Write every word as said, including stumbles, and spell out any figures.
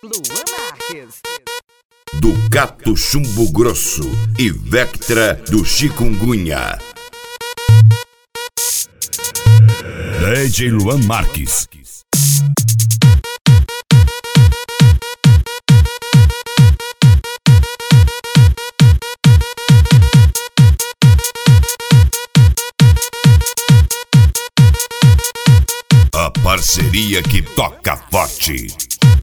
Luan Marques. Do Gato Chumbo Grosso e Vectra do Chikungunya. D J Luan Marques. A parceria que toca forte.